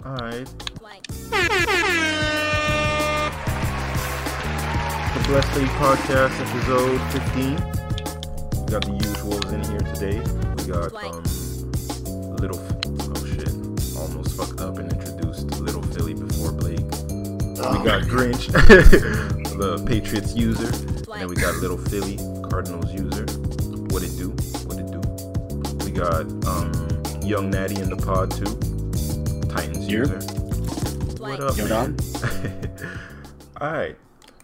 Alright. The Blessed League Podcast, episode 15. We got the usuals in here today. We got, Little... Oh, shit. Almost fucked up and introduced Little Philly before Blake. We got Grinch, the Patriots user. And then we got Little Philly, Cardinals user. What it do? What it do? We got, Young Natty in the pod, too. Titans user. What up, man? Alright.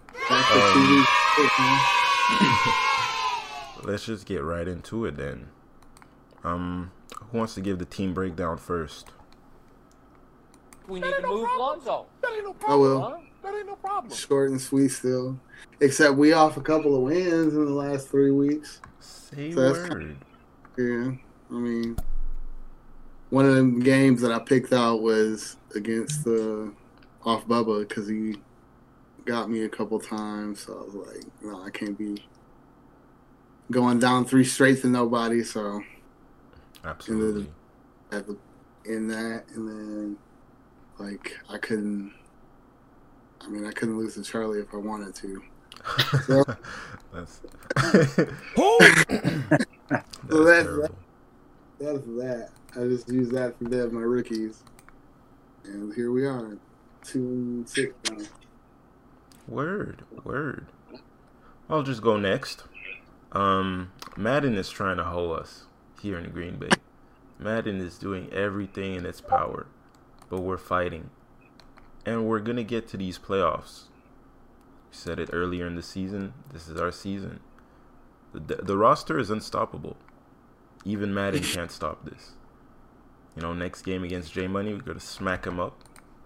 Let's just get right into it then. Who wants to give the team breakdown first? We need to move Lonzo. That ain't no I problem. will. Huh? That ain't no problem. Short and sweet still. Except we off a couple of wins in the last 3 weeks. Say So that's word. Yeah. I mean, one of them games that I picked out was against off Bubba because he got me a couple times. So I was like, no, I can't be going down 3 straight to nobody. So Absolutely. in that, and then like I couldn't lose to Charlie if I wanted to. So, That's so that's terrible. that's that. I just used that to bet my rookies, and here we are, 2-6 now. Word. I'll just go next. Madden is trying to hoe us here in Green Bay. Madden is doing everything in its power, but we're fighting. And we're going to get to these playoffs. We said it earlier in the season. This is our season. The roster is unstoppable. Even Madden can't stop this. You know, next game against J Money, we're going to smack him up.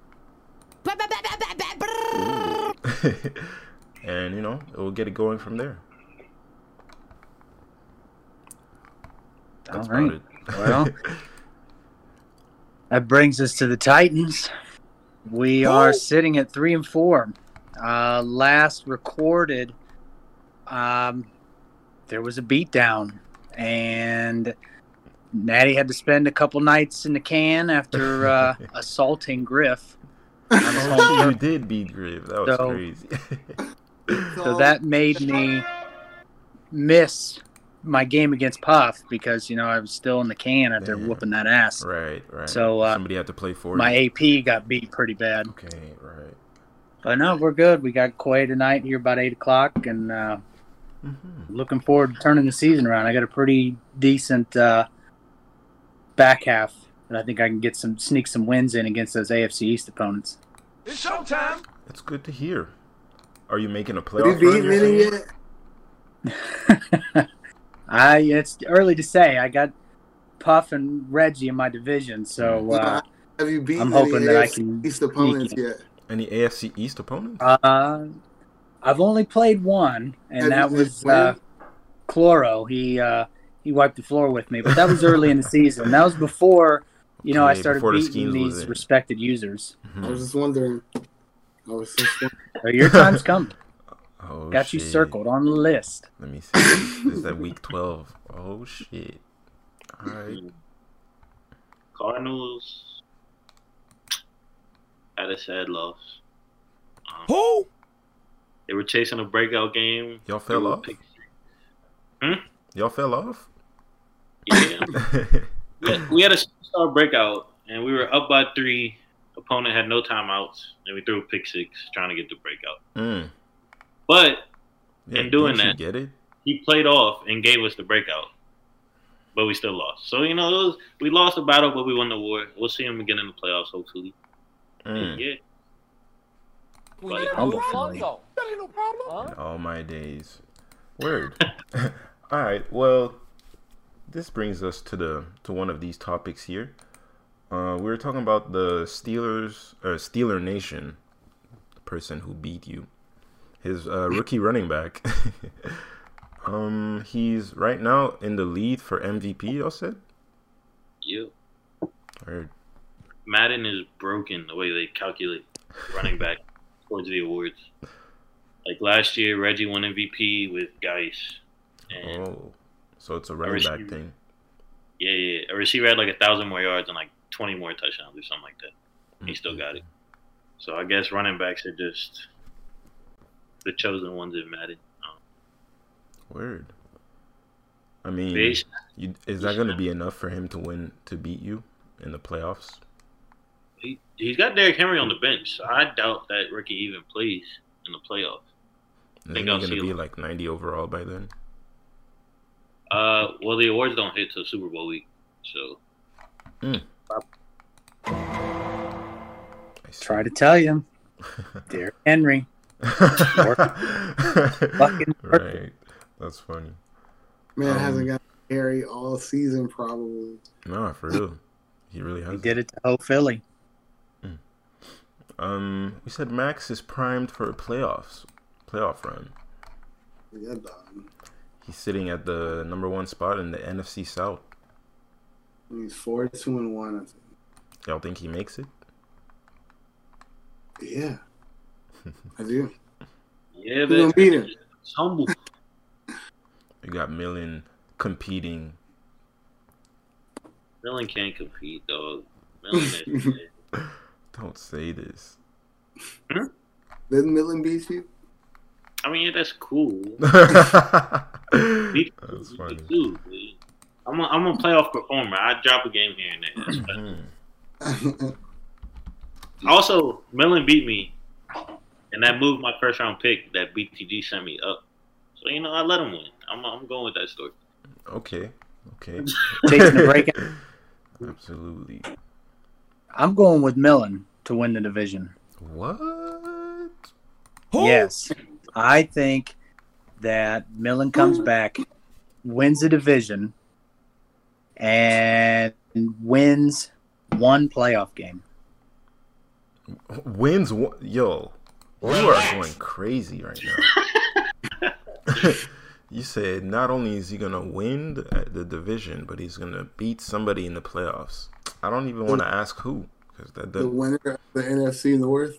And, you know, we'll get it going from there. That's All right. about it. Well, that brings us to the Titans. We are sitting at 3-4. Last recorded, there was a beatdown, and Natty had to spend a couple nights in the can after assaulting Griff. Oh, you did beat Griff. That was So- crazy. So that made me miss my game against Puff because, you know, I was still in the can after Damn. whooping that ass. Right. So, Somebody had to play for My you. AP got beat pretty bad. Okay, right. But no, we're good. We got Quay tonight here about 8 o'clock, and looking forward to turning the season around. I got a pretty decent back half, and I think I can sneak some wins in against those AFC East opponents. It's showtime. That's good to hear. Are you making a Have playoff you run? beaten you're any saying? yet? It's early to say. I got Puff and Reggie in my division, so Have you beaten I'm hoping any that I AFC can East opponents sneak yet? Any AFC East opponents? I've only played one, and Have that you was played? Chloro. He wiped the floor with me, but that was early in the season. That was before, I Okay, started before the beating schemes was these in. respected users. I was just wondering. So your time's coming. Oh, Got you shit. circled on the list. Let me see. This is that week 12. Oh, shit. All right. Cardinals had a sad loss. Who? They were chasing a breakout game. Y'all fell off? Y'all fell off? Yeah. We had a star breakout, and we were up by 3. Opponent had no timeouts, and we threw a pick 6 trying to get the breakout. But Yeah, in doing didn't you that, get it? he played off and gave us the breakout. But we still lost. So, we lost the battle, but we won the war. We'll see him again in the playoffs, hopefully. Yeah. We need to Humble move Philly. Lonzo. That ain't no problem. Huh? In all my days. Word. All right. Well, this brings us to one of these topics here. We were talking about the Steeler Nation, the person who beat you. His rookie running back. He's right now in the lead for MVP, y'all said? Yep. Word. Madden is broken the way they calculate running back towards the awards. Like last year, Reggie won MVP with Geis. And Oh, so it's a running back thing. yeah. A receiver had like 1,000 more yards and like 20 more touchdowns or something like that. He still got it. So I guess running backs are just the chosen ones in Madden. Word. I mean, Base. is that going to be enough for him to beat you in the playoffs? He's got Derrick Henry on the bench, so I doubt that Ricky even plays in the playoffs. Is he going to be like 90 overall by then? Well, the awards don't hit till Super Bowl week, so. Try to tell you, Derrick Henry. Fucking right. That's funny. Man hasn't got Harry all season, probably. No, for real. He really has. He did it to Ho Philly. We said Max is primed for a playoff run. Yeah, dog. He's sitting at the number 1 spot in the NFC South. He's 4-2-1, I think. Y'all think he makes it? Yeah. I do. Yeah, Who gonna beat him? It's humble. We got Millen competing. Millen can't compete, dog. Millen is Don't say this. Didn't Millen beat you? I mean, yeah, that's cool. That's funny. Too, I'm a playoff performer. I drop a game here and there. Also, Millen beat me, and that moved my first round pick that BTG sent me up. So I let him win. I'm going with that story. Okay. Chasing the break. Absolutely. I'm going with Millen to win the division. What? Yes. I think that Millen comes back, wins the division, and wins one playoff game. Wins one? Yo, you are going crazy right now. You said not only is he going to win the division, but he's going to beat somebody in the playoffs. I don't even want to ask who. The winner of the NFC North?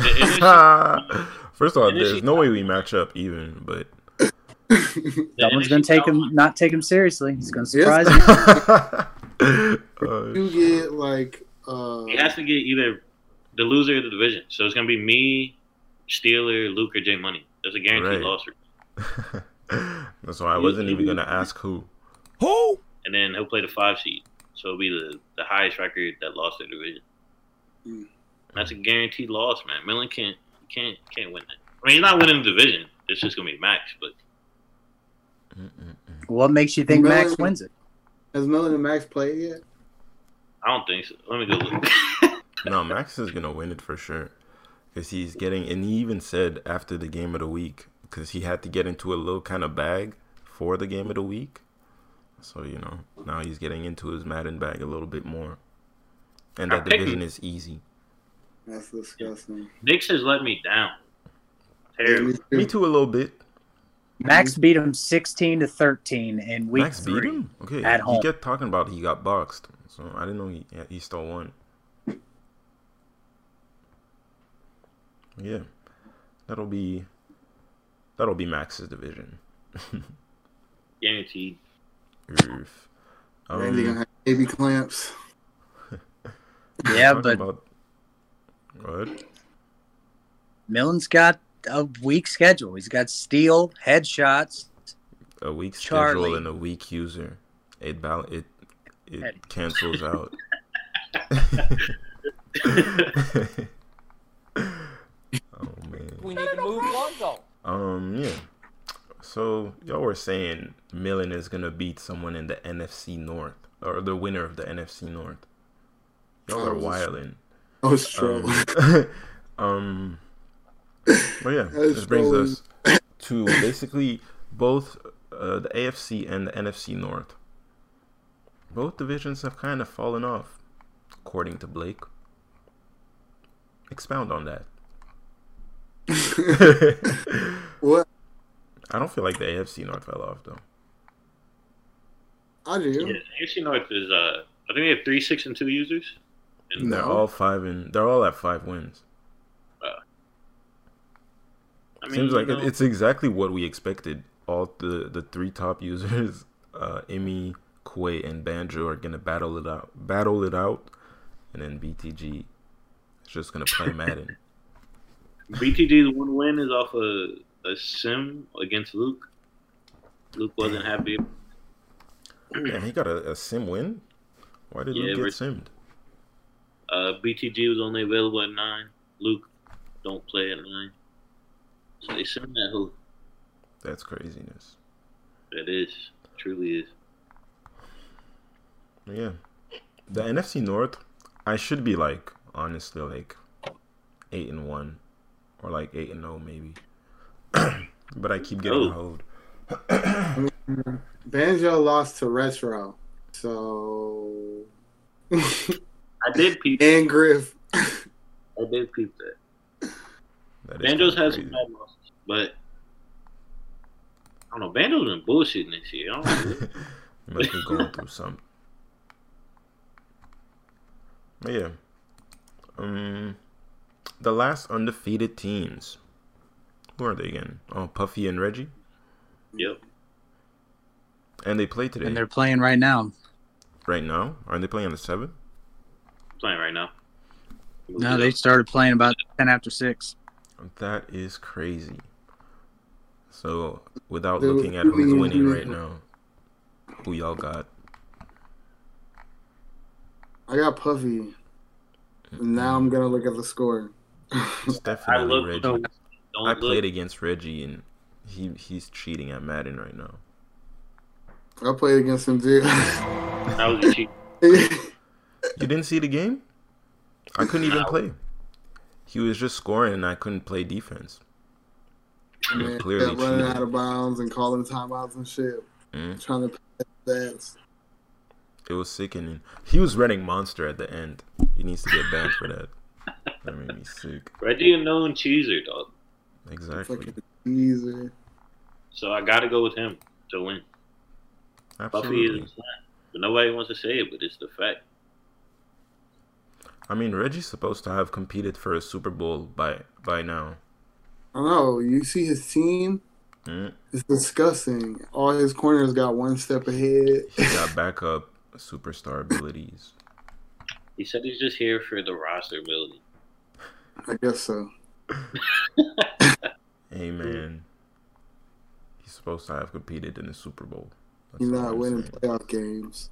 First of all, there's no way we match up even, but Someone's going to not take him seriously. He's going to surprise you. You get like... He has to get either the loser of the division. So it's going to be me, Steeler, Luke, or J Money. There's a guaranteed loss. That's why I wasn't even going to ask who. Who? And then he'll play the 5 seed. So it'll be the highest record that lost the division. That's a guaranteed loss, man. Millen can't win that. I mean, he's not winning the division. It's just going to be Max, but... What makes you think Max wins it? Has Millen and Max played yet? I don't think so. Let me go look. No, Max is going to win it for sure. Because he's getting... And he even said after the game of the week, because he had to get into a little kind of bag for the game of the week. So, now he's getting into his Madden bag a little bit more. And that division is easy. That's disgusting. Knicks has let me down. Terrible. Me too a little bit. Max beat him 16-13 in week Max 3. beat him? Okay. At home. He kept talking about he got boxed. So I didn't know he still won. Yeah. That'll be Max's division. Guaranteed. Oof. Randy gonna have baby clamps. Yeah, but what? Millen's got a weak schedule. He's got steal, headshots. A weak Charlie. schedule and a weak user. It cancels out. Oh man. We need to move Lonzo. Yeah. So y'all were saying Millen is gonna beat someone in the NFC North, or the winner of the NFC North. Y'all are wildin'. I was trolling. But yeah, this brings us to basically both the AFC and the NFC North. Both divisions have kind of fallen off, according to Blake. Expound on that. What? I don't feel like the AFC North fell off though. I do. Yeah, AFC North is I think they have 3, 6, and 2 users. And They're all they're all at 5 wins. I mean, Seems like it's exactly what we expected. All the 3 top users, Emmy, Quay, and Banjo are gonna battle it out, and then BTG just gonna play Madden. BTG's one win is off a sim against Luke. Luke wasn't happy. And he got a sim win? Why did Luke get simmed? BTG was only available at 9. Luke don't play at 9. So they simmed that who? That's craziness. It is. Truly is. Yeah. The NFC North, I should be like, honestly, like 8-1 or like 8-0 maybe. But I keep getting hold. Banjo lost to Retro, so I did peep and Griff. I did peep that. That is Banjo's kinda has some bad losses, but I don't know. Banjo's been bullshitting this year. I don't know. He must be going through something. But yeah. The last undefeated teams. Who are they again? Oh, Puffy and Reggie? Yep. And they play today. And they're playing right now. Right now? Aren't they playing on the 7th? Playing right now. No, they started playing about 10 after 6. That is crazy. So, without looking at who's winning right now, who y'all got? I got Puffy. And now I'm gonna look at the score. It's definitely Reggie. Don't I look. played against Reggie, and he's cheating at Madden right now. I played against him too. That was a cheat. You didn't see the game? I couldn't even play. He was just scoring, and I couldn't play defense. He was Man, clearly kept running cheating. out of bounds and calling timeouts and shit. Trying to pass that. It was sickening. He was running monster at the end. He needs to get banned for that. That made me sick. Reggie a known cheeser, dog. Exactly. Fucking easy. So I got to go with him to win. Puffy Absolutely. is flat. But nobody wants to say it, but it's the fact. I mean, Reggie's supposed to have competed for a Super Bowl by now. I know. You see his team? It's disgusting. All his corners got one step ahead. He got backup superstar abilities. He said he's just here for the roster ability. I guess so. Hey, man. He's supposed to have competed in the Super Bowl. That's He's all not I'm winning saying. playoff games.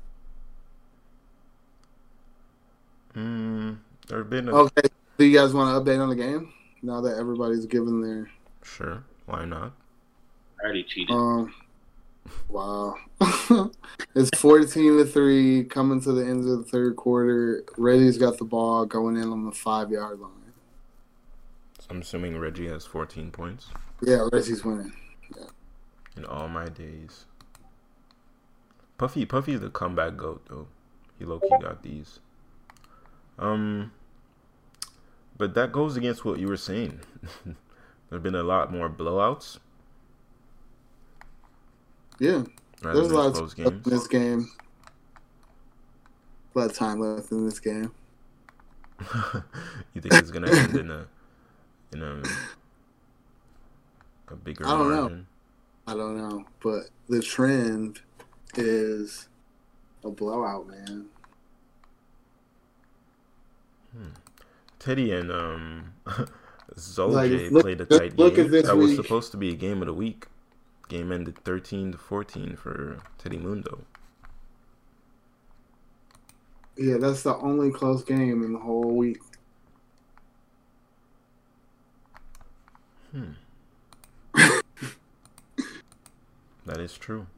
There have been a... Okay. Do you guys want to update on the game? Now that everybody's given their... Sure. Why not? I already cheated. Wow. It's 14-3 coming to the end of the third quarter. Reggie's got the ball going in on the 5-yard line. So I'm assuming Reggie has 14 points. Yeah, Reggie's winning. Yeah. In all my days. Puffy's the comeback goat though. He low-key got these. But that goes against what you were saying. There have been a lot more blowouts. Yeah. Rather There's a than lot of close time left games. in this game. A lot of time left in this game. You think it's gonna end in a bigger I don't know. margin? I don't know. But the trend is a blowout, man. Teddy and Zolje Like, look- played a look- tight look game. at this That was week. supposed to be a game of the week. Game ended 13-14 for Teddy Mundo. Yeah, that's the only close game in the whole week. That is true.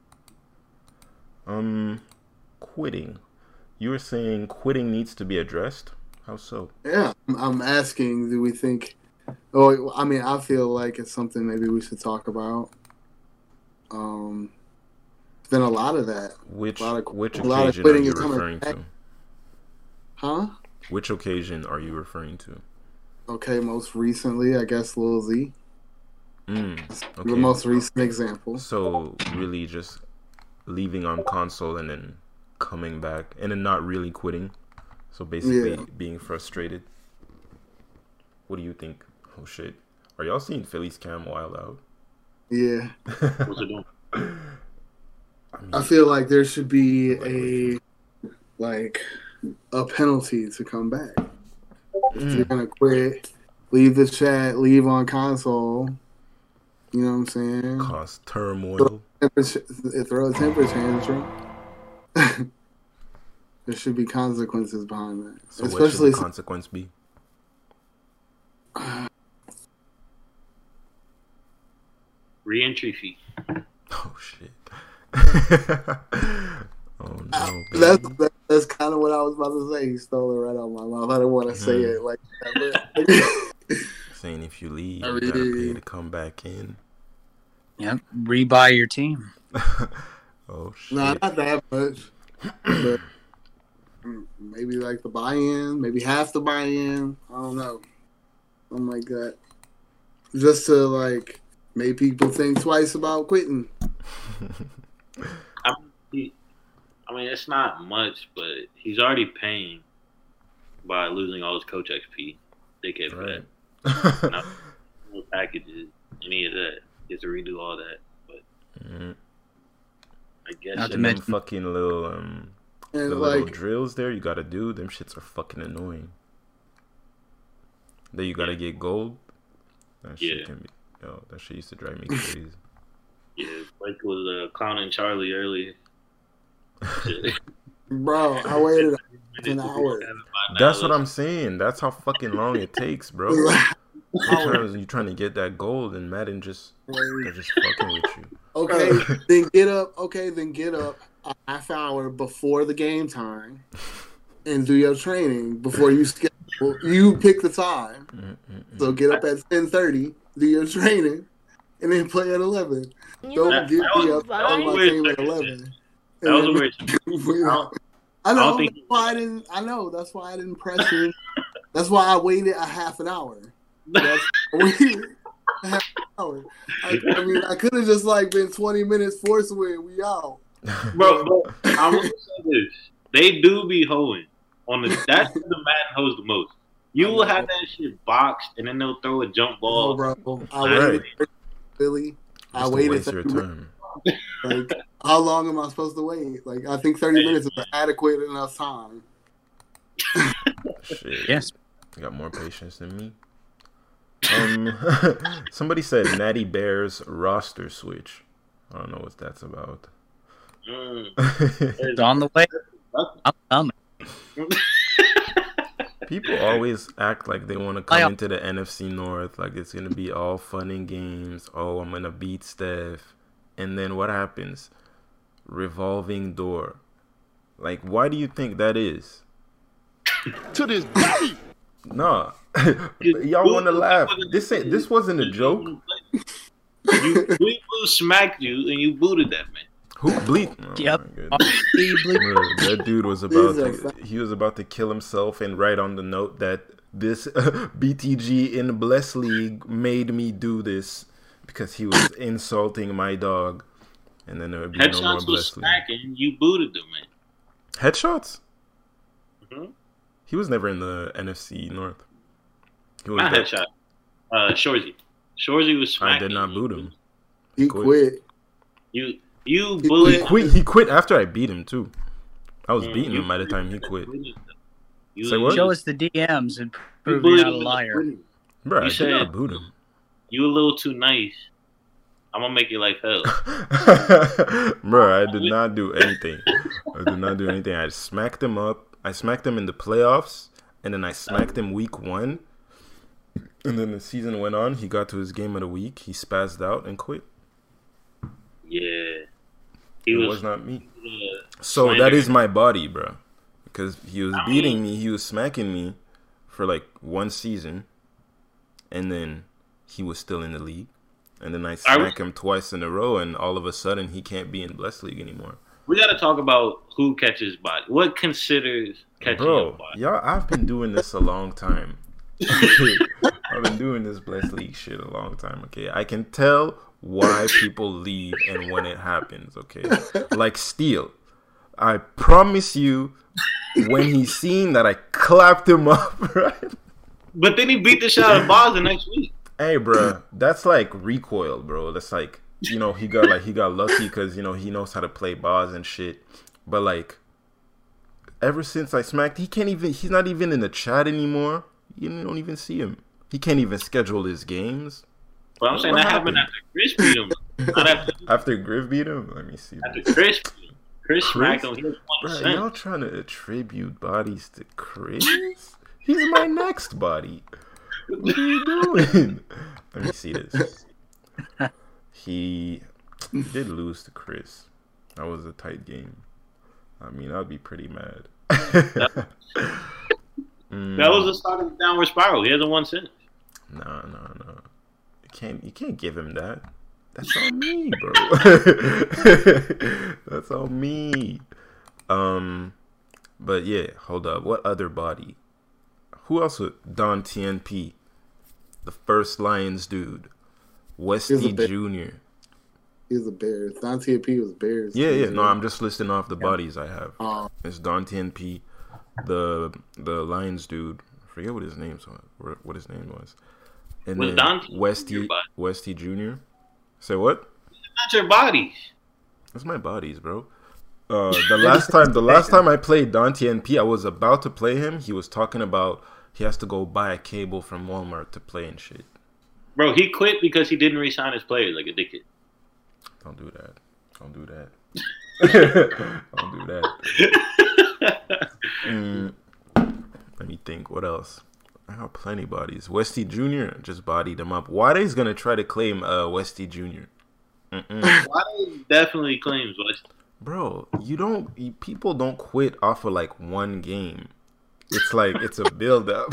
Quitting. You were saying quitting needs to be addressed? How so? Yeah, I'm asking, do we think... Oh, I mean, I feel like it's something maybe we should talk about. There's been a lot of that. Which A lot of occasion are quitting you is coming referring back. to? Huh? Which occasion are you referring to? Okay, most recently, I guess Lil Z. Okay. The most recent example. So really just leaving on console and then coming back and then not really quitting. So basically being frustrated. What do you think? Oh shit. Are y'all seeing Philly's Cam wild out? Yeah. What's it doing? I feel like there should be a penalty to come back. If you're gonna quit, leave the chat, leave on console. You know what I'm saying? Cause turmoil. Throw a temper tantrum. There should be consequences behind that. So what Especially should the consequence be? Re-entry fee. Oh shit. Oh no. Baby. That's kind of what I was about to say. He stole it right out of my mouth. I didn't want to say it like that. Saying if you leave, I you mean, gotta pay to come back in. Yep. Rebuy your team. Oh shit. No, not that much. But maybe like the buy-in, maybe half the buy-in. I don't know. Something like that. Just to like make people think twice about quitting. I mean, it's not much, but he's already paying by losing all his coach XP. They can't Right. Not no packages, any of that. He has to redo all that. But I guess Not to And them mention- fucking little And the little like, drills there you gotta do, them shits are fucking annoying. Then you gotta get gold. That shit Yeah. can be that shit used to drive me crazy. yeah, Blake was clowning Charlie earlier. bro, I waited an hour. That's what I'm saying. That's how fucking long it takes, bro. Sometimes you're trying to get that gold and Madden they're just fucking with you. Okay, then get up. Okay, then get up a half hour before the game time and do your training before you schedule. You pick the time. So get up at 10:30, do your training, and then play at 11. Don't get me up on my team at 11. That was a weird. I know. don't think- That's why I didn't. I know. That's why I didn't press you. That's why I waited a half an hour. That's waited a half an hour. I mean, I could have just like been 20 minutes force win. We out. Bro, I'm gonna say this. They do be hoeing on the. That's the Madden hoes the most. You will have that shit boxed, and then they'll throw a jump ball. Oh, bro. I Right. waited. Billy. I Just to waited. waste your 30 minutes. time. Like, how long am I supposed to wait? Like, I think 30 minutes is adequate enough time. Shit. Yes. You got more patience than me. Somebody said Natty Bears roster switch. I don't know what that's about. It's on the way. I'm coming. People always act like they want to come into the NFC North, like it's gonna be all fun and games. Oh, I'm gonna beat Steph, and then what happens? Revolving door. Like, why do you think that is? To this day. Nah, y'all want to laugh. This wasn't a joke. We smacked you, and you booted that man. Who bleep? Oh, Yep. my goodness. That dude was about to kill himself and write on the note that this BTG in the Bless League made me do this because he was insulting my dog, and then there would be no more Headshots was Bless League. smacking. You booted them, man. Headshots? Mhm. He was never in the NFC North. He was Not there. headshot. Shorzy. Shorzy was smacking. I did not boot him. He quit. You He bullied. quit. He quit after I beat him too. I was beating him by the time he quit. Say what? Show us the DMs and prove bullied you're not a him. liar. Bro, I You did said- not boot him. You a little too nice. I'm gonna make your life hell. Bro, I did not do anything. I smacked him up. I smacked him in the playoffs, and then I smacked him week 1. And then the season went on. He got to his game of the week. He spazzed out and quit. Yeah. He It was was not me. uh, So that slandering. is my body, bro. Because he was beating me. He was smacking me for like 1 season. And then he was still in the league. And then I smack him twice in a row, and all of a sudden he can't be in Blessed League anymore. We gotta talk about who catches body. What considers catching your Bro, body? y'all, I've been doing this a long time. I've been doing this Blessed League shit a long time, okay? I can tell why people leave and when it happens, okay? Like Steel. I promise you, when he seen that I clapped him up, right? But then he beat the shit out of Boz the next week. Hey, bro, that's like recoil, bro. That's like, he got lucky because, he knows how to play bars and shit. But like, ever since I smacked, he's not even in the chat anymore. You don't even see him. He can't even schedule his games. But I'm saying that happened after Chris beat him. After Griff beat him? Let me see. After Chris beat him. Chris smacked him. He was 1%. Bro, y'all trying to attribute bodies to Chris? He's my next body. What are you doing? Let me see this. He did lose to Chris. That was a tight game. I mean, I'd be pretty mad. That was the start of the downward spiral. He hasn't won since. No. You can't give him that. That's on me, bro. That's on me. But yeah, hold up. What other body? Who else would Don TNP? The first Lions dude. Westy Jr. He was a Bears. Don TNP was Bears. Yeah. No, I'm just listing off the bodies I have. It's Don TNP, the Lions dude. I forget what his name was. And was then Don Westy Jr. Say what? Not your body. That's my bodies, bro. The last time I played Don TNP, I was about to play him. He was talking about he has to go buy a cable from Walmart to play and shit. Bro, he quit because he didn't re-sign his players like a dickhead. Don't do that. Don't do that. Let me think. What else? I got plenty bodies. Westy Jr. just bodied him up. Wade's gonna try to claim Westy Jr. Wade definitely claims Westy. Bro, people don't quit off of like one game. It's like it's a build up.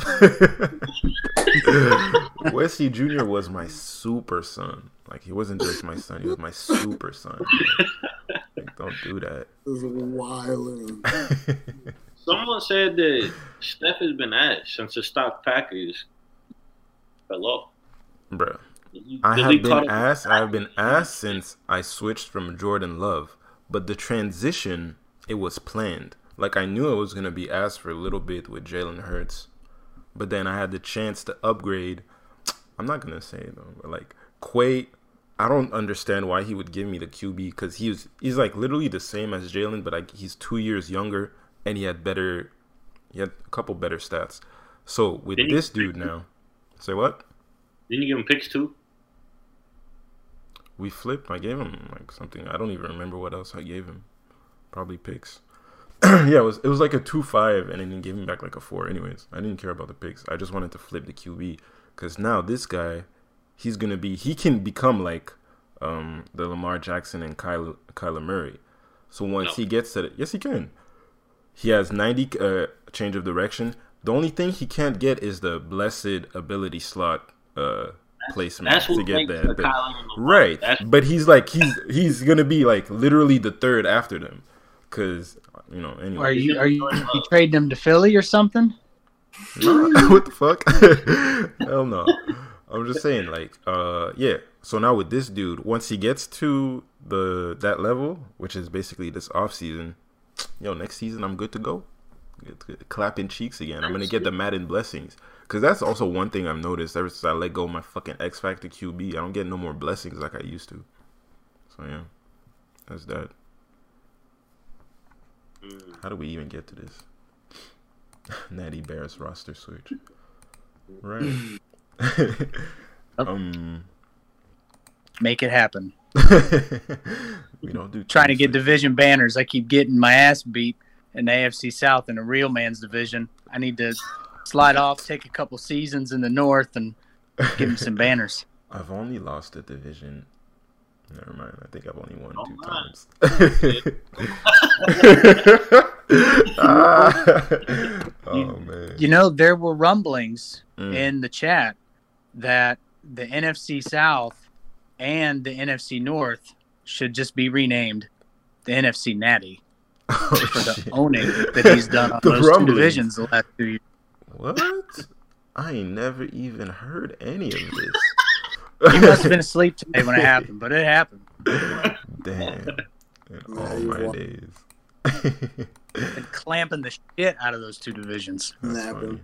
Westy Jr. was my super son. Like he wasn't just my son, he was my super son. Like, don't do that. This is wild. Someone said that Steph has been ass since the stock Packers fell off. Bro, I have been ass since I switched from Jordan Love. But the transition, it was planned. Like, I knew it was going to be ass for a little bit with Jalen Hurts. But then I had the chance to upgrade. I'm not going to say it, though. But, like, Quay, I don't understand why he would give me the QB. Because he's like, literally the same as Jalen. But, like, he's 2 years younger. And he had a couple better stats. So, with this dude now. Say what? Didn't you give him picks, too? We flipped. I gave him like something. I don't even remember what else I gave him. Probably picks. Yeah, it was like a 2-5, and then he gave me back like a 4. Anyways, I didn't care about the picks. I just wanted to flip the QB because now this guy, he can become like the Lamar Jackson and Kyler Murray. So once he gets to yes, he can. He has 90 change of direction. The only thing he can't get is the blessed ability slot placement to get that. Right. But he's gonna be like literally the third after them. Cause anyway. Are you trading him to Philly or something? No, what the fuck? Hell no. I'm just saying, like, yeah. So now with this dude, once he gets to that level, which is basically this off season, next season I'm good to go. Good. Clapping cheeks again. I'm gonna get the Madden blessings. Cause that's also one thing I've noticed ever since I let go of my fucking X Factor QB. I don't get no more blessings like I used to. So yeah, that's that. How do we even get to this? Natty Bears roster switch. Right. Make it happen. We don't do trying to get division banners. I keep getting my ass beat in the AFC South in a real man's division. I need to slide off, take a couple seasons in the North, and give me some banners. I've only lost a division. Never mind. I think I've only won 2 times. Oh, man. There were rumblings in the chat that the NFC South and the NFC North should just be renamed the NFC Natty for the owning that he's done on those two divisions the last 2 years. What? I ain't never even heard any of this. You must have been asleep today when it happened, but it happened. Damn. In all my days. And clamping the shit out of those two divisions. That's funny.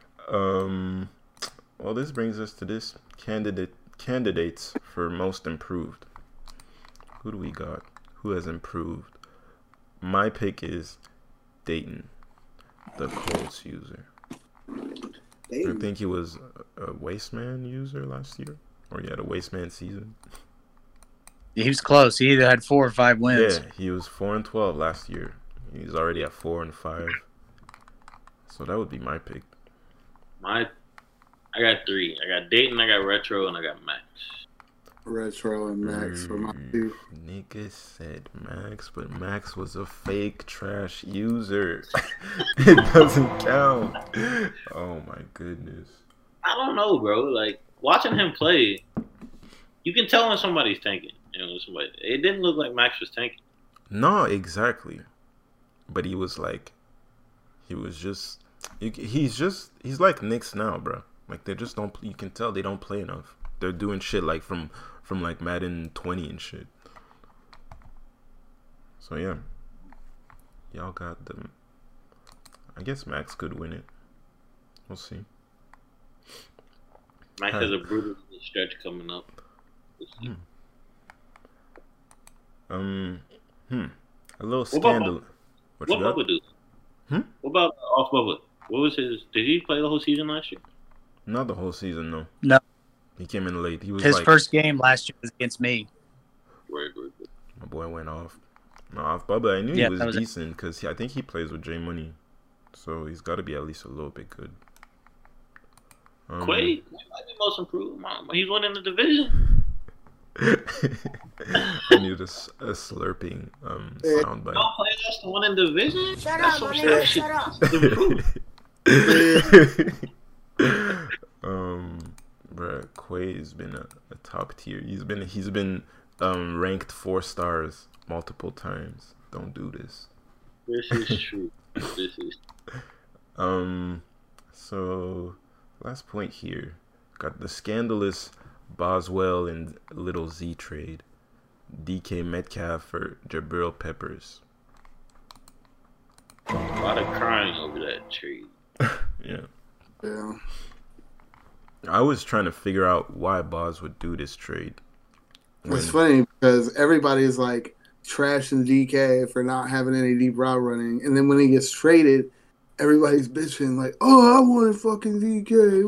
Well, this brings us to this candidates for most improved. Who do we got? Who has improved? My pick is Dayton, the Colts user. I think he was a Wasteman user last year, or he had a Wasteman season. He was close. He either had 4 or 5 wins. Yeah, he was 4-12 last year. He's already at 4-5. So that would be my pick. I got 3. I got Dayton, I got Retro, and I got Max. Retro and Max for my 2. Nigga said Max, but Max was a fake trash user. It doesn't count. Oh my goodness. I don't know, bro. Like, watching him play, you can tell when somebody's tanking. You know, it didn't look like Max was tanking. No, exactly. But he's like Knicks now, bro. Like, they just don't, you can tell they don't play enough. They're doing shit like from like Madden 20 and shit. So yeah, y'all got them. I guess Max could win it. We'll see. Max has a brutal stretch coming up. We'll see. A little scandal. What Bubba do? What about off Bubba? What was his? Did he play the whole season last year? Not the whole season, no. No. He came in late. He was his first game last year was against me. Word. My boy went off. No, off Bubba. I knew he was decent because I think he plays with J Money, so he's got to be at least a little bit good. Quay might be most improved. He's winning the division. I need a slurping soundbite. Don't play us to win in division. Shut up, my nigga. Shut up. Bruh, Quay has been a top tier. He's been ranked 4 stars multiple times. Don't do this. This is true. So last point here, got the scandalous Boswell and Little Z trade. DK Metcalf for Jabril Peppers. A lot of crying over that trade. Yeah. I was trying to figure out why Boz would do this trade. It's funny because everybody's like trashing DK for not having any deep route running, and then when he gets traded, everybody's bitching like, "Oh, I wanted fucking DK."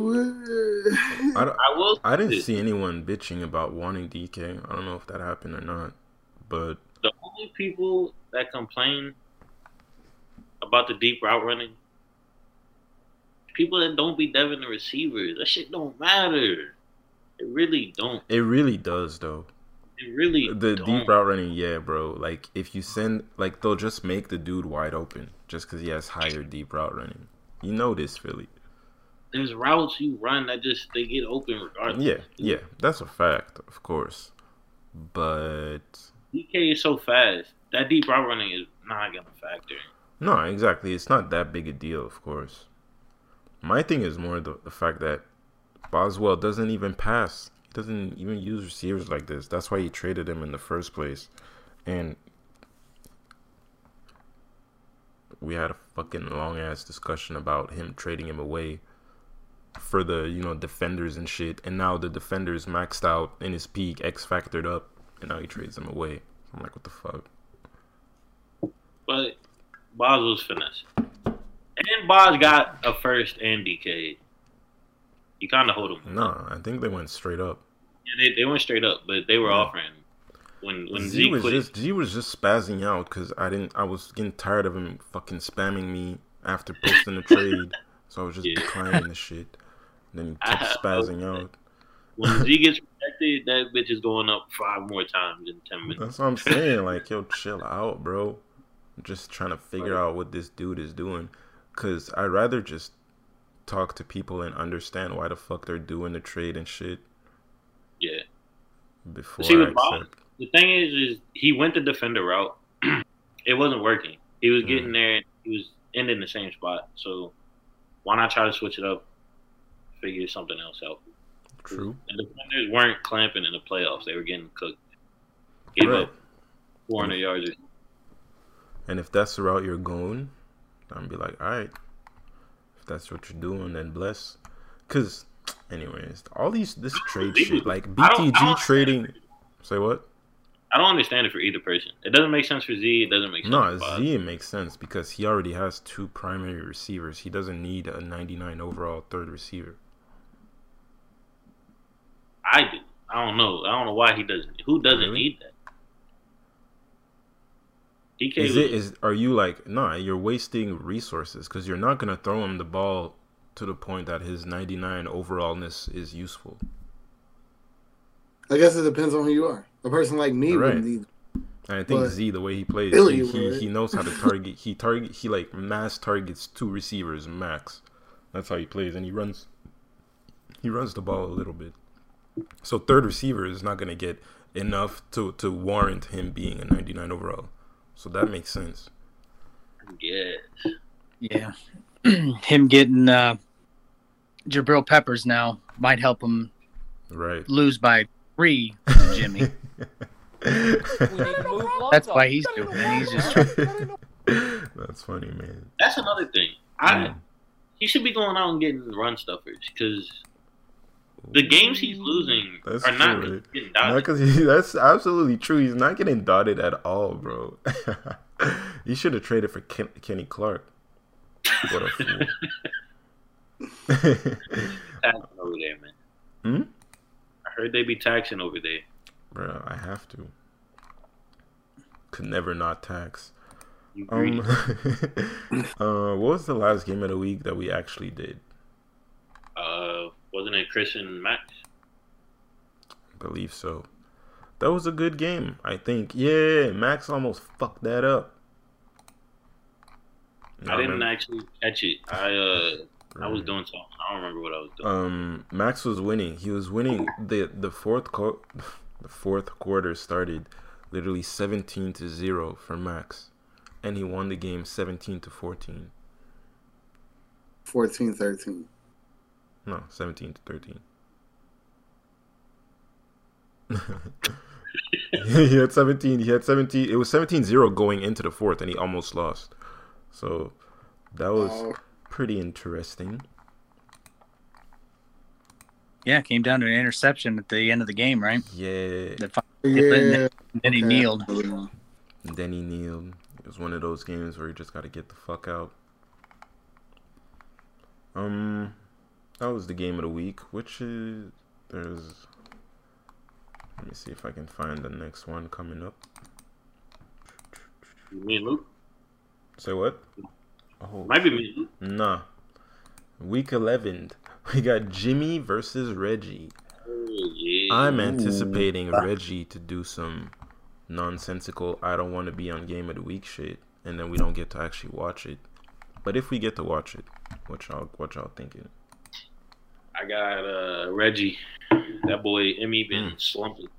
I didn't see anyone bitching about wanting DK. I don't know if that happened or not, but the only people that complain about the deep route running, people that don't be Devin the receivers. That shit don't matter. It really don't. It really does, though. It really deep route running, yeah, bro. Like, if you send, like, they'll just make the dude wide open just because he has higher deep route running. You know this, Philly. There's routes you run that they get open regardless. Yeah, that's a fact, of course. But DK is so fast. That deep route running is not gonna factor. No, exactly. It's not that big a deal, of course. My thing is more the fact that Boswell doesn't even pass. He doesn't even use receivers like this. That's why he traded him in the first place. And we had a fucking long-ass discussion about him trading him away for the, defenders and shit. And now the defenders maxed out in his peak, X-factored up, and now he trades him away. I'm like, what the fuck? But Boz was finesse. And Boz got a first and DK. You kind of hold him. No, I think they went straight up. Yeah, they went straight up, but they were offering when Z quit. Z was just spazzing out because I was getting tired of him fucking spamming me after posting the trade, so I was just declining the shit. And then he kept spazzing out. When Z gets protected, that bitch is going up 5 more times in 10 minutes. That's what I'm saying. Like, yo, chill out, bro. I'm just trying to figure out what this dude is doing. Because I'd rather just talk to people and understand why the fuck they're doing the trade and shit. Yeah. Before See, I accept. The thing is he went the defender route. It wasn't working. He was getting there and he was ending the same spot. So why not try to switch it up? Figure something else out. True. And the defenders weren't clamping in the playoffs. They were getting cooked. Gave up 400 yards. And if that's the route you're going, I'll be like, all right. If that's what you're doing, then bless. Because, anyways, all this trade shit, like BTG trading. Say what? I don't understand it for either person. It doesn't make sense for Z. It doesn't make sense No, for Boz. Z, it makes sense because he already has 2 primary receivers. He doesn't need a 99 overall third receiver. I do. I don't know. I don't know why he doesn't. Who doesn't Really? need that? DK Are you like, nah, you're wasting resources because you're not going to throw him the ball to the point that his 99 overallness is useful. I guess it depends on who you are. A person like me Right. would need. And I think But Z, the way he plays, Billy he would. knows how to target. He like mass targets 2 receivers max. That's how he plays, and he runs the ball a little bit. So third receiver is not going to get enough to warrant him being a 99 overall. So that makes sense. Yes. Yeah. Him getting Jabril Peppers now might help him Right. lose by 3 to Jimmy. We need to move Lonzo. That's why he's doing it. He's just trying. That's funny, man. That's another thing. He should be going out and getting run stuffers because the games he's losing That's are not true, right? getting Not dodged. because that's absolutely true. He's not getting dotted at all, bro. He should have traded for Kenny Clark. What a fool. Taxing over there, man. Hmm? I heard they be taxing over there. Bro, I have to. Could never not tax. You greedy. What was the last game of the week that we actually did? Wasn't it Chris and Max? I believe so. That was a good game, I think. Yeah, Max almost fucked that up. I didn't actually catch it. I was doing something. I don't remember what I was doing. Max was winning. He was winning. The fourth quarter started literally 17-0 for Max, and he won the game 17-14. 14-13. No, 17-13. He had 17. He had 17. It was 17-0 going into the fourth, and he almost lost. So that was pretty interesting. Yeah, came down to an interception at the end of the game, right? Yeah. Yeah. And then he kneeled. And then he kneeled. It was one of those games where you just got to get the fuck out. That was the game of the week, which is there's. Let me see if I can find the next one coming up. Me and Luke? Say what? Oh, Might be me and Luke. nah. Week 11, we got Jimmy versus Reggie. Oh, yeah. I'm anticipating Reggie to do some nonsensical I don't want to be on game of the week shit, and then we don't get to actually watch it. But if we get to watch it, what y'all thinking? I got Reggie. That boy Emmy been slumping.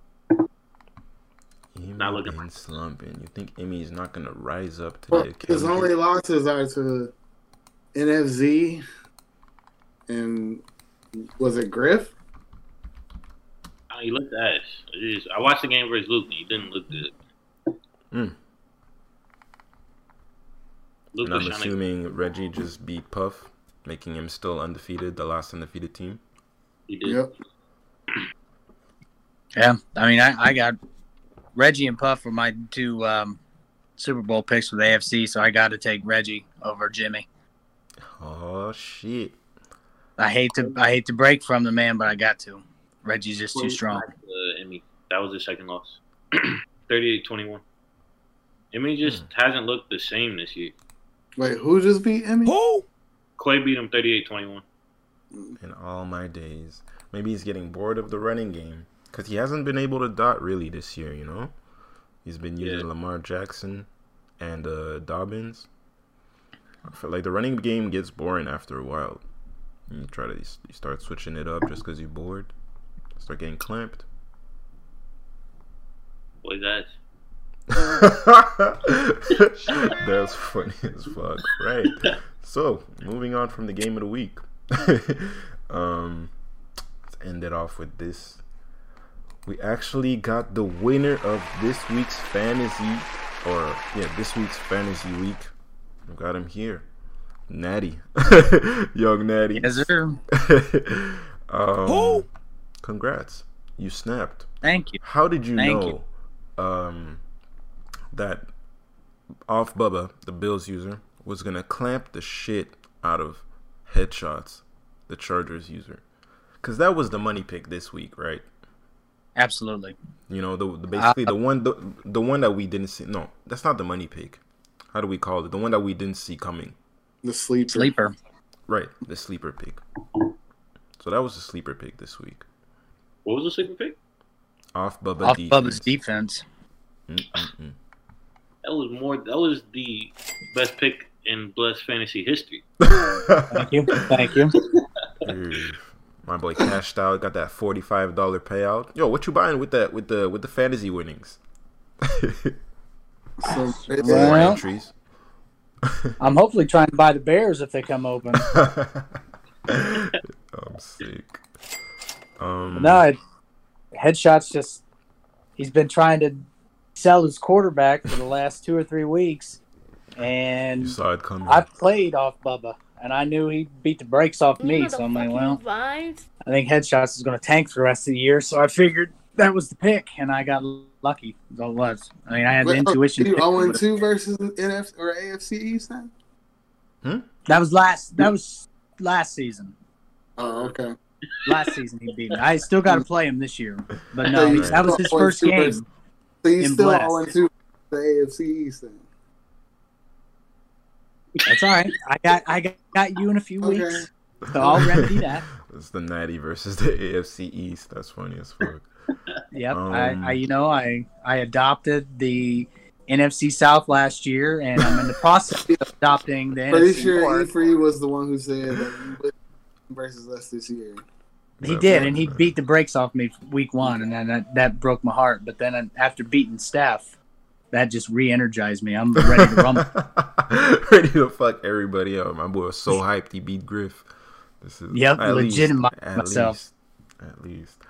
Not looking Emmy slumping. You think Emmy's not gonna rise up to Well, the his occasion? only losses are to NFZ and was it Griff? He looked ass. I watched the game versus Luke and he didn't look good. Luke And I'm was trying to. assuming Reggie just beat Puff, making him still undefeated, the last undefeated team. He did. Yep. Yeah, I mean, I got Reggie and Puff were my 2 Super Bowl picks for the AFC, so I got to take Reggie over Jimmy. Oh shit! I hate to break from the man, but I got to. Reggie's just too strong. Emmy. That was his second loss. 38-21. Emmy just hasn't looked the same this year. Wait, who just beat Emmy? Clay beat him 38-21. In all my days, maybe he's getting bored of the running game because he hasn't been able to dot really this year. You know, he's been using Lamar Jackson and Dobbins. I feel like the running game gets boring after a while. You start switching it up just because you're bored. Start getting clamped. Boy, that. That's funny as fuck, right? So, moving on from the game of the week. Let's end it off with this. We actually got the winner of this week's fantasy week. We got him here. Natty. Young Natty. Yes, sir. Congrats. You snapped. Thank you. How did you Thank know you. that Off Bubba, the Bills user, was gonna clamp the shit out of Headshots, the Chargers user, because that was the money pick this week, right? Absolutely. You know, the basically the one that we didn't see. No, that's not the money pick. How do we call it? The one that we didn't see coming. The sleeper. Sleeper. Right, the sleeper pick. So that was the sleeper pick this week. What was the sleeper pick? Off Bubba Off defense. Bubba's defense. Mm-mm-mm. That was the best pick in Blessed fantasy history. Thank you. Thank you. Dude, my boy cashed out, got that $45 payout. Yo, what you buying with that with the fantasy winnings? So, Well, More entries. I'm hopefully trying to buy the Bears if they come open. I'm sick. No, Headshot's just he's been trying to sell his quarterback for the last 2 or 3 weeks, and you saw it coming. I played off Bubba, and I knew he beat the brakes off You me. know So the I'm like, fucking well, vibes. I think Headshots is going to tank for the rest of the year. So I figured that was the pick, and I got lucky. That's all it was. I mean, I had the intuition. You to pick 0-2 versus NFC or AFC East then? That was last season. Oh, okay. Last season he beat me. I still got to play him this year, but So no, you that was his still first 0-2 game. versus- So you in still Blast. 0-2 the AFC East then? That's all right. I got you in a few Okay. weeks, so I'll remedy that. It's the Natty versus the AFC East. That's funny as fuck. Yep. Um, I adopted the NFC South last year, and I'm in the process of adopting the Pretty NFC sure North. E3 was the one who said that you would versus us this year. He did, and he beat the brakes off me week 1, and then that broke my heart. But then after beating Steph, that just re-energized me. I'm ready to rumble. Ready to fuck everybody up. My boy was so hyped he beat Griff. This is Yep, at legitimize least, myself. At least.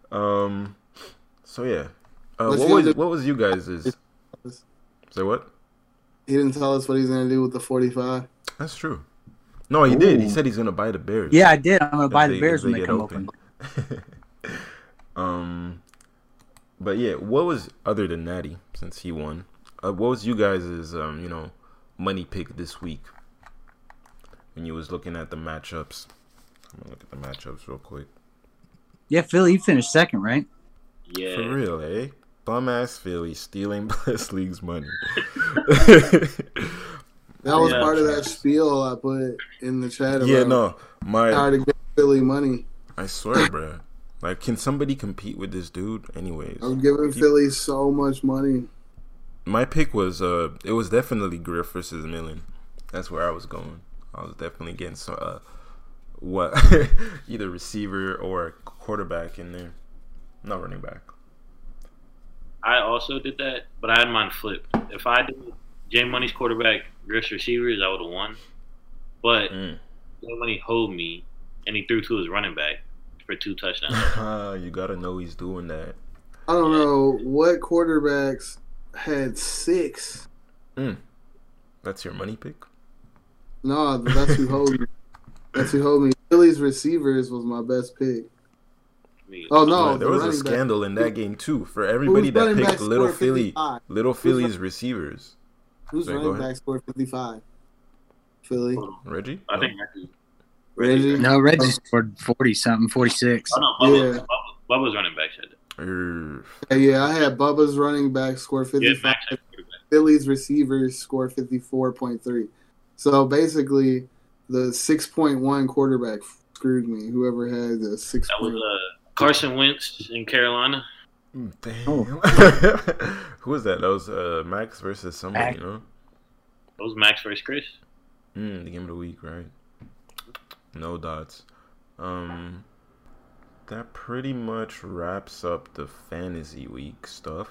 So yeah. What's he gonna do? What was you guys' Say what? He didn't tell us what he's going to do with the 45. That's true. No, he did. He Ooh. said he's gonna buy the Bears. Yeah, I did. I'm gonna If buy the they- Bears if when they they get come open. But yeah, what was other than Natty since he won? What was you guys' money pick this week when you was looking at the matchups? I'm gonna look at the matchups real quick. Yeah, Philly, you finished second, right? Yeah. For real, eh? Bum ass Philly stealing Bless League's money. That was Yeah. part of that spiel I put in the chat Yeah, about no, how to get Philly money. I swear, bruh. Like, can somebody compete with this dude? Anyways, I'm giving Philly so much money. my pick was it was definitely Griff versus Millen. That's where I was going. I was definitely getting some either receiver or quarterback in there. Not running back. I also did that, but I had mine flipped. If I did J Money's quarterback, Griff's receivers, I would have won. But J Money hold me, and he threw to his running back for 2 touchdowns. You gotta know he's doing that. I don't know what quarterbacks had 6. That's your money pick? No, that's who hold me. That's who hold me. Philly's receivers was my best pick. I mean, Oh no, There was a scandal in that game too for everybody that running picked back Little scored Philly, 55? Little Philly's receivers. Who's Sorry, go running ahead. back scored 55? Philly. Reggie? I think Reggie. Reggie. No, Reggie scored 40-something, 46. Oh no, Bubba, Yeah. Bubba's running back said that. Yeah, I had Bubba's running back score Yeah, 55. Max had quarterback. Philly's receivers score 54.3. So basically, the 6.1 quarterback screwed me. Whoever had the 6. That was Carson Wentz in Carolina. Damn. Who was that? That was Max versus somebody, Max. you know? That was Max versus Chris. The game of the week, right? No dots. That pretty much wraps up the fantasy week stuff,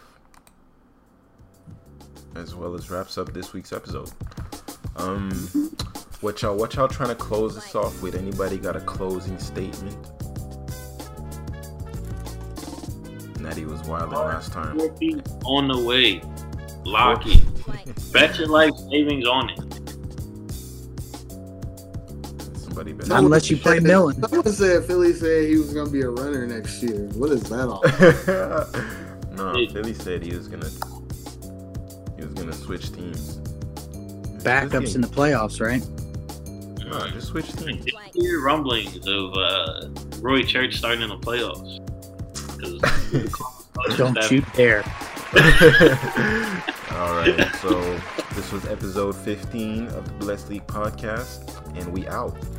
as well as wraps up this week's episode. What y'all trying to close this off with? Anybody got a closing statement? Natty was wilding last time. On the way. Lock it. Bet your life savings on it. Somebody better. Unless you play Millen. Someone said Philly said he was going to be a runner next year. What is that all? No, Philly said he was gonna switch teams. Backups in the playoffs, right? No, just switch teams. I hear rumblings of Roy Church starting in the playoffs. Don't you dare. Alright, so this was episode 15 of the Blessed League podcast, and we out.